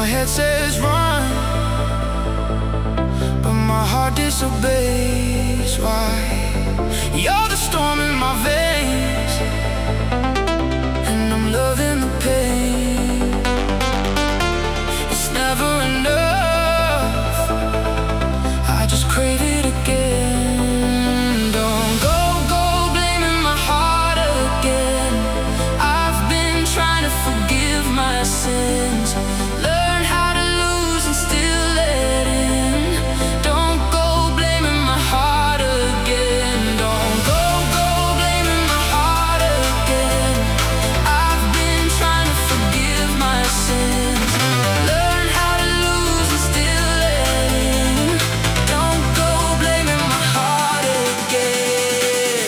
My head says run, but my heart disobeys. Why? You're the storm in my veins, and I'm loving the pain. It's never enough, I just crave it again. Don't go blaming my heart again. I've been trying to forgive my sins, learn how to lose and still let in. Don't go blaming my heart again. Don't go blaming my heart again. I've been trying to forgive my sins, learn how to lose and still let in. Don't go blaming my heart again.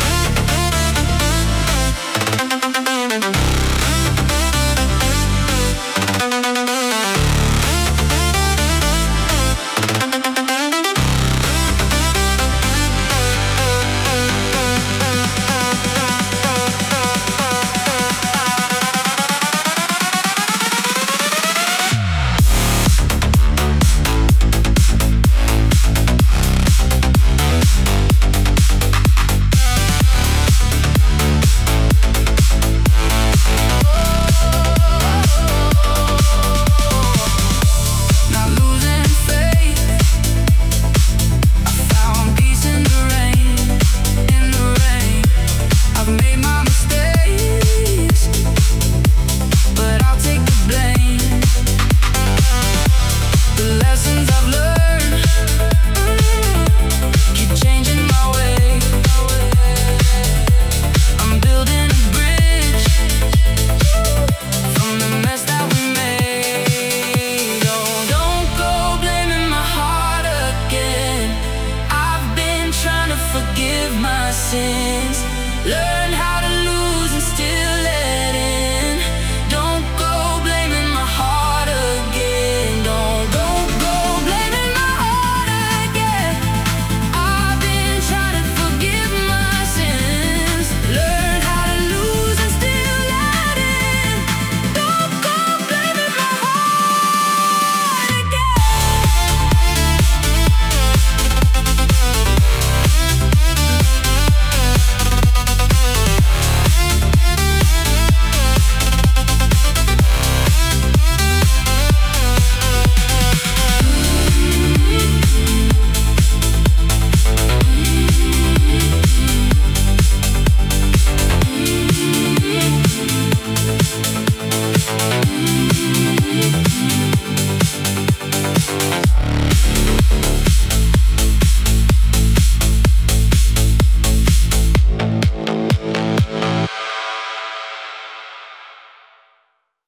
Not losing faith, I found peace in the rain, in the rain. I've made my mistakes, but I'll take the blame. The lessons I've learned keep changing my way. I'm building a bridge from the mess that we made. Oh, don't go blaming my heart again. I've been trying to forgive my sins,